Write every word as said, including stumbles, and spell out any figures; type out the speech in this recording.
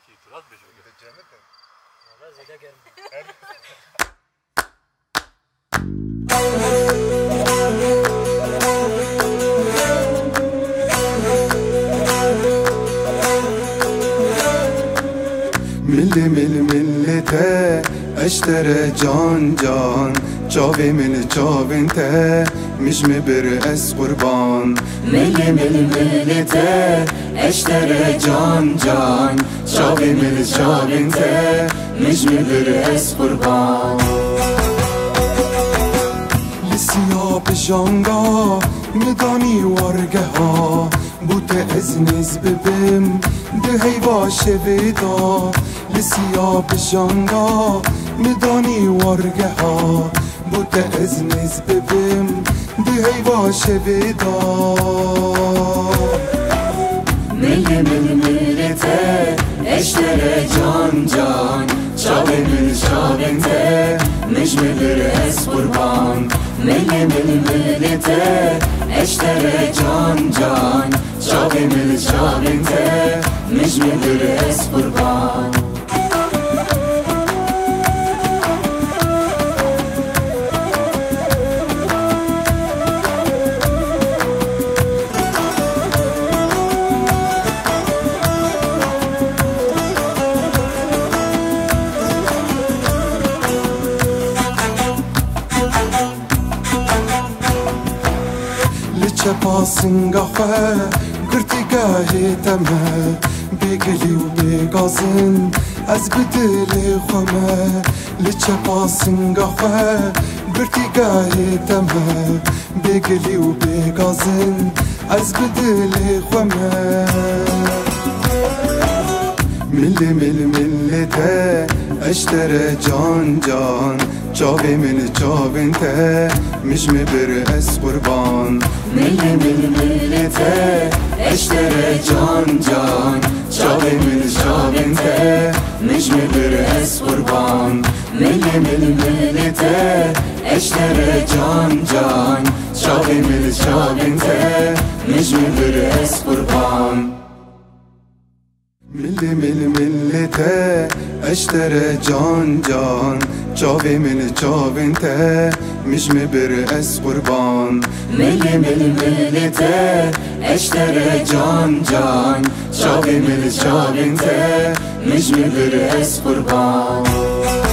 چی تو راست بجو ده جمعه ده والله زیده گرم مل مل ملته اشترى جان جان چاوی من چاوین ته مش مبر اس قربان مل مل ملته اشترى جان جان چاوی من چاوین ته مش مبر اس قربان لسیاب جانگا مدانی وارگه ها بوت ازنز ببم ده هیوا شویدا لسیاب جانگا مدانی وارگه ها بوت ازنز ببم ده هیوا شویدا مل مل ملته اشتره جان جان چاوی مل چاوین ته مش مبر اس قربان مل مل ملته اشتره جان جان چاوی مل چاوین ته مش مبر اس قربان لچه پاسنگا خواه گرتی گاهی تمه بگلی و بگازن از بدل خومه لچه پاسنگا خواه گرتی گاهی تمه بگلی و بگازن از بدل خومه مل مل ملته اشتره جان جان چاوی من چاوین ته مش مبر اس قربان مل مل ملته اشتره جان جان چاوی من چاوین ته مش مبر اس قربان مل مل ملته اشتره جان جان چاوی من چاوین ته مش مبر اس قربان مل مل ملته اشتره جان جان چاوی من چاوین ته مش مبر اس قربان مل مل ملته اشتره جان جان چاوی من چاوین ته مش مبر اس قربان